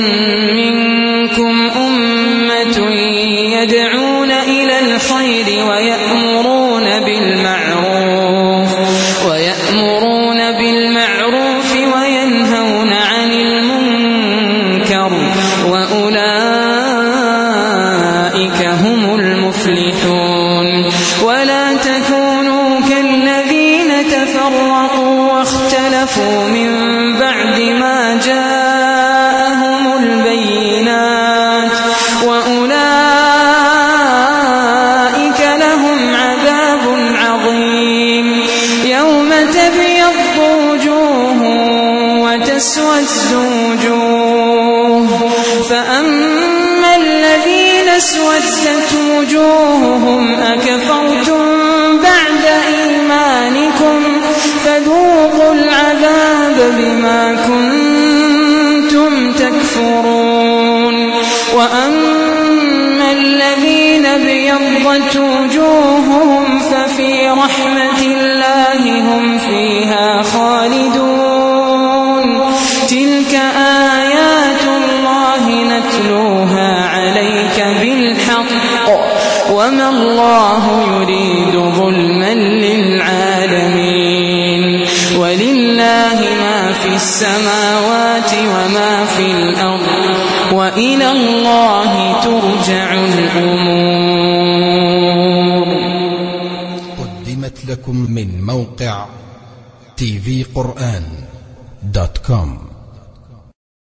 منكم أمة يدعون إلى الخير ويأمرون بالمعروف وينهون عن المنكر وأولئك هم المفلحون ولا تكونوا كالذين تفرقوا واختلفوا من بعد ما جاءهم البينات وأولئك لهم عذاب عظيم يوم تبيض وجوه وتسود وجوه فأما الذين اسودت وجوههم أكفرتم بعد إيمانكم فذوقوا العذاب بما كنتم تكفرون وأما الذين ابيضت وجوههم ففي رحمة الله هم فيها خالدون تلك آيات الله نتلوها عليك بالحق وما الله يريد ظلما للعالمين ولله ما في السماوات وما في الأرض وإلى الله ترجع الأمور. قدمت لكم من موقع tvquran.com